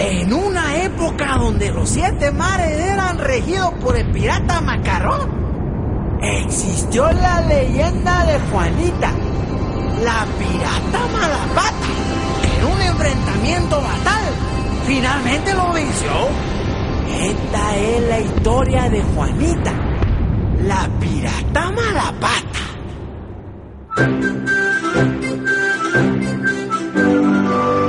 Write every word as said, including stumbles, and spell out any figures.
En una época donde los siete mares eran regidos por el pirata Macarrón, existió la leyenda de Juanita, la pirata Malapata, que en un enfrentamiento fatal finalmente lo venció. Esta es la historia de Juanita, la pirata Malapata.